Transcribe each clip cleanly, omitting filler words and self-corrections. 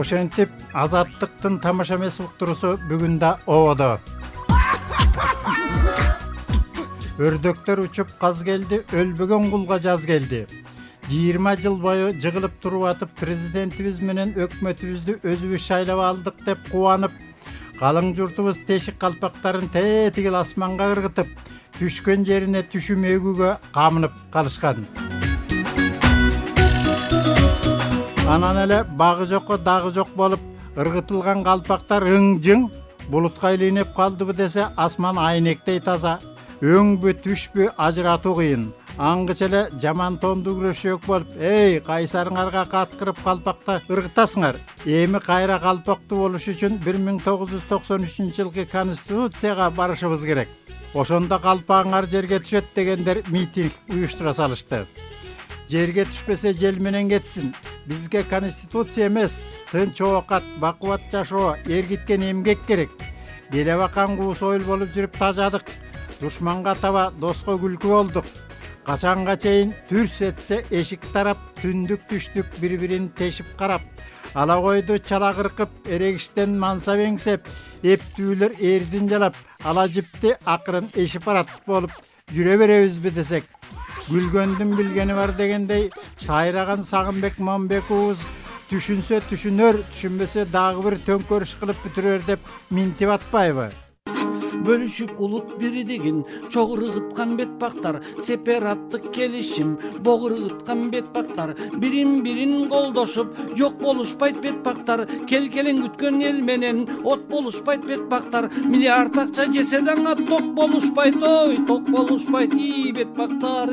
Ошентип Азаттыктын тамаша эмес уктуруусу бүгүн да ободо. Өрдөктөр учуп каз келди, өлбөгөн кулга жаз келди. 20 жыл бою жыгылып туруп атып президентибиз менен өкмөтүбүздү өзүбүз шайлап алдык деп кубанып, калың журтубуз тешик калпактарын тетигил асманга ыргытып, түшкөн жерине түшүм эгүүгө камынып калышкан. Анан эле багы жокко дагы жок болуп, ыргытылган калпактар ың-жың булутка айланып калдыбы десе, асман айнектей таза. Өңбү түшпү ажыратуу кыйын. Аңгыч эле жаман тонду күрөшөк болуп, эй, кайсарыңарга каткырып калпакта ыргытасыңар. Эми кайра калпактуу болуш үчүн 1993-жылкы конституцияга барышыбыз керек. Ошондо калпагыңар жерге түшөт дегендер митинг уюштура салышты. Жерге түшпесе жел менен кетсин. Бизге конституция эмес, тынч оокат, бакубат жашоо, эргиткен эмгек керек. Деле бакан куу сойл болуп жүрүп тажадык. Душманга таба, доско күлкү болдук. Качанга чейин түрс этсе эшик тарап, түндүк түштүк бири-бирин тешип карап, ала койду чала кыркып, эрегиштен мансап эңсеп, эптүүлөр эрдин жалап, ала жипти акырын эшип барат болуп жүрө беребизби десек. Гүлгөндүн билгени бар дегендей, сайраган Сагынбек Мамбековубуз түшүнсө түшүнөр, түшүнбөсө дагы бир төңкөрүш кылып бүтүрөр деп минтип атпайбы? Бөлүшүп улут биридигин чогуу ыргыткан бетпактар, сепараттык келишим богу ыргыткан бетпактар, бирин колдошуп жок болушпайт бетпактар, келкелен күткөн эл менен от болушпайт бетпактар, миллиард акча жесе даңа ток болушпайт, ой, ток болушпайт, бетпактар.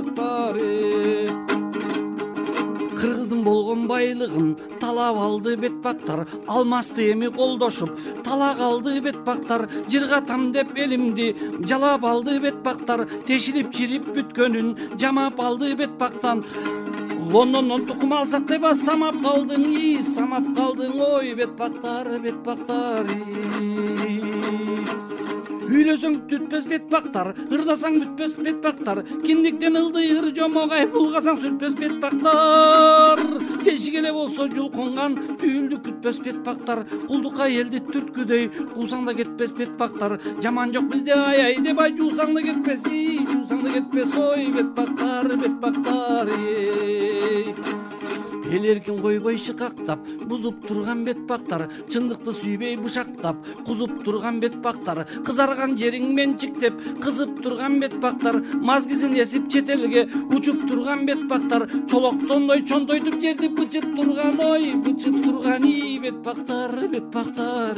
Кыргыздын болгон байлыгын талап алды бетпактар, алмасты эми колдошуп талак алды бетпактар, жыргатам деп элимди жалап алды бетпактар, тешилип чирип бүткөнүн жамап алды бетпактан. Лондондон тукум алсак деп самап калдың, ой, бетпактар. Үйлөсөң түтпөс бетпактар, ырдасаң бүтпөс бетпактар, киндиктен ылдый жомогай булгасаң сүртпөс бетпактар. Тешик эле болсо жулкунган түйүлдү күтпөс бетпактар, кулдукка элди түрткүдөй куусаң да кетпес бетпактар. Жаман жок бизде ай деп жуусаң да кетпес, ой, бетпактар. Эл эркин койбой шыкактап, бузуп турган бетпактар, чындыкты сүйбөй бышактап, кузуп турган бетпактар, кызарган жериң менчиктеп, кызып турган бетпактар, мазгизин эсип чет элге учуп турган бетпактар, чолоктондой чонтойтуп жерди бычып турган, бетпактар.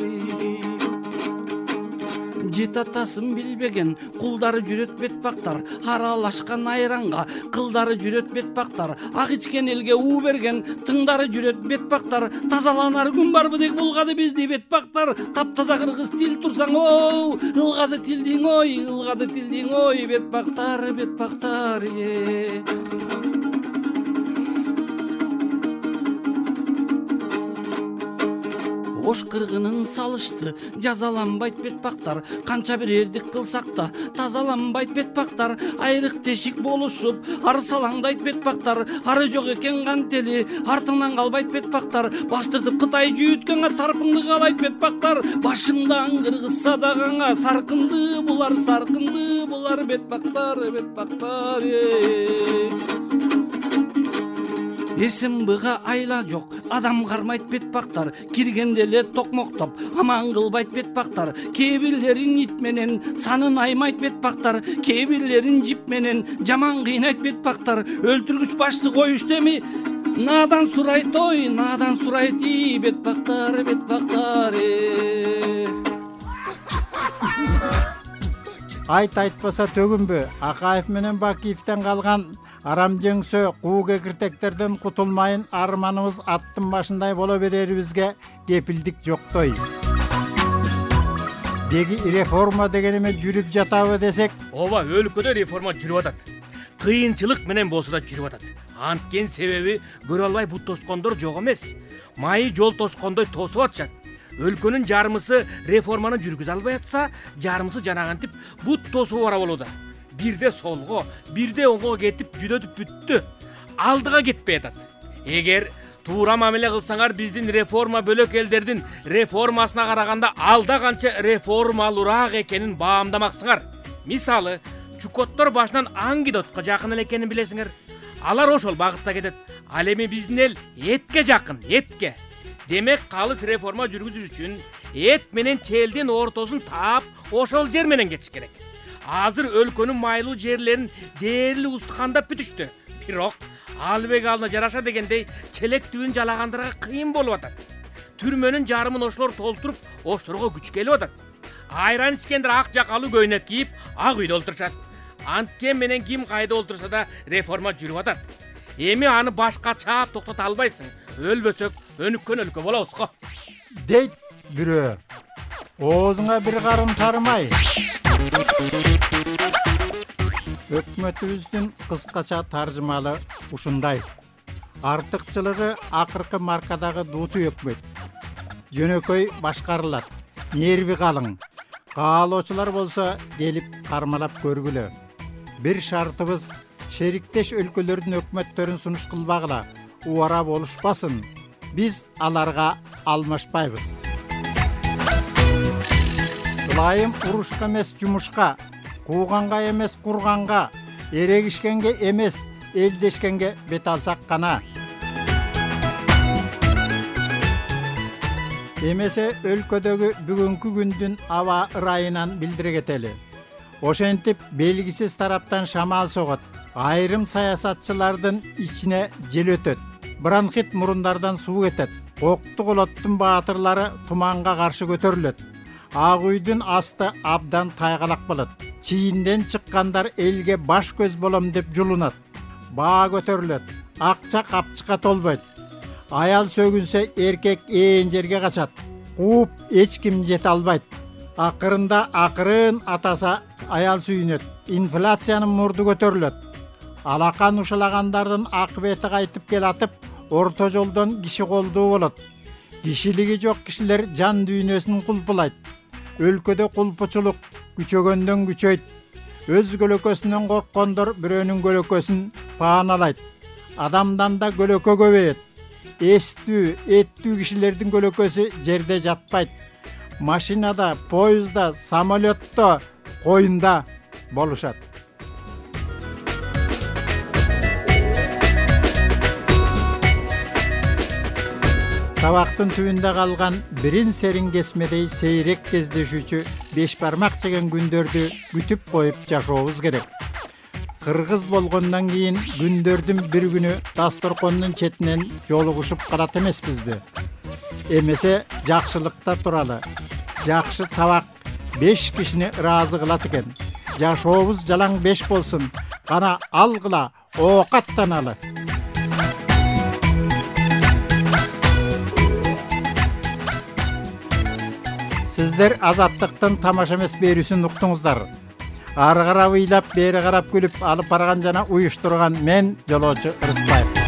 Жет атасын билбеген кулдары жүрөт бетпактар, аралашкан айранга кылдары жүрөт бетпактар, ак ичкен элге уу берген тыңдары жүрөт бетпактар, тазаланар күн барбы деп булгады бизди бетпактар. Таптаза кыргыз тил турсаң, оу, ылгады тилдиң, ой, бетпактар. Ош кыргынын салышты, жазаланбайт бетпактар, канча бир эрдик кылсак да тазаланбайт бетпактар, айрык тешик болушуп арсалаңдайт бетпактар, ары жок экен кантели артыңан калбайт бетпактар, бастыртып Кытай жүйүткөнгө тарпыңды каалайт бетпактар, башыңдан кыргызса дагы саркынды булар бетпактар. Эсембыга айла жок, адам кармайт бетпактар, киргенде эле токмоктоп аман кылбайт бетпактар, кээ бирлерин ит менен санын аймайт бетпактар, кээ бирлерин жип менен жаман кыйнайт бетпактар, өлтүргүч башты коюшту эми надан сурайт, бетпактар. Айт айтпаса төгүнбү, Акаев менен Бакиевден калган арам жеңсө куу кекиртектерден кутулмайын арманыбыз аттын башындай боло берерибизге кепилдик жоктой. Деги реформа дегениме жүрүп жатабы десек? Ооба, өлкөдө реформа жүрүп атат. Кыйынчылык менен болсо да жүрүп атат. Анткен себеби көрө албай бут тоскондор жок эмес. Майы жол тоскондой тосуп атышат. Өлкөнүн жарымысы реформаны жүргүзө албай атса, жарымысы жанагантип бут тосуп бара болууда. Бирде солго, бирде оңго кетип жүдөтүп бүттү. Алдыга кетпей атат. Эгер туура мамиле кылсаңар биздин реформа бөлөк элдердин реформасына караганда алда канча реформалуураак экенин баамдамаксыңар. Мисалы, чукоттор башынан аңгидотко жакын эле экенин билесиңер. Алар ошол багытта кетет. Ал эми биздин эл этке жакын, этке. Демек калыс реформа жүргүзүш үчүн эт менен челдин ортосун таап, ошол жер менен кетиш керек. Азыр өлкөнүн майлуу жерлерин дээрлик устукандап бүтүштү. Бирок албек алына жараша дегендей челек түбүн жалагандарга кыйын болуп атат. Түрмөнүн жарымын ошолор толтуруп, ошолорго күч келип атат. Айран ичкендер ак жакалуу көйнөк кийип, ак үйдө олтурушат. Анткен менен ким кайда олтурса да реформа жүрүп атат. Эми аны башка чаап токтото албайсың. Өлбөсөк өнүккөн өлкө болобуз го. Дейт бирөө. Оозуңа бир карым сарымай. Өкмөтүбүздүн кыскача таржымалы ушундай. Артыкчылыгы акыркы маркадагы дууту өкмөт. Жөнөкөй башкарылат. Нерви калың. Каалоочулар болсо келип кармалап көргүлө. Бир шартыбыз шериктеш өлкөлөрдүн өкмөттөрүн сунуш кылбагыла. Убара болушпасын. Биз аларга алмашпайбыз. Ылайым урушка эмес жумушка, кууганга эмес курганга, эрегишкенге эмес элдешкенге бет алсак гана. Эмесе өлкөдөгү бүгүнкү күндүн аба ырайынан билдире кетели. Ошентип белгисиз тараптан шамал согот. Айрым саясатчылардын ичине жел өтөт. Бронхит мурундардан суу кетет. Кокту колоттун баатырлары туманга каршы көтөрүлөт. Ак үйдүн асты абдан тайгалак болот. Чийинден чыккандар элге баш көз болом деп жулунат. Баа көтөрүлөт. Акча капчыкка толбойт. Аял сөгүнсө эркек ээн жерге качат. Кууп эч ким жете албайт. Акырында акырын атаса аял сүйүнөт. Инфляциянын мурду көтөрүлөт. Алакан ушалагандардын акыбети кайтып келатып, орто жолдон киши колдуу болот. Кишилиги жок кишилер жан дүйнөсүн кулпулайт. Өлкөдө кулпучулук күчөгөндөн күчөйт. Өз көлөкөсүнөн корккондор бирөөнүн көлөкөсүн пааналайт. Адамдан да көлөкө көбөйөт. Эстүү, эттүү кишилердин көлөкөсү жерде жатпайт. Машинада, поездда, самолетто, коюнда болушат. Табактын түбүндө калган бирин серин кесмедей сейрек кездешүүчү беш бармак жеген күндөрдү күтүп коюп жашообуз керек. Кыргыз болгондон кийин күндөрдүн бир күнү дасторкондун четинен жолугушуп калат эмеспизби? Эмесе жакшылыкта туралы. Жакшы табак 5 кишини ыраазы кылат экен. Жашообуз жалаң 5 болсун. Кана алгыла, оокаттаналы. Сиздер азаттыктын тамаша эмес берүүсүн уктуңуздар. Ары карап ыйлап, бери карап күлүп алып барган жана уюштурган мен Жолоочу Рыспаев.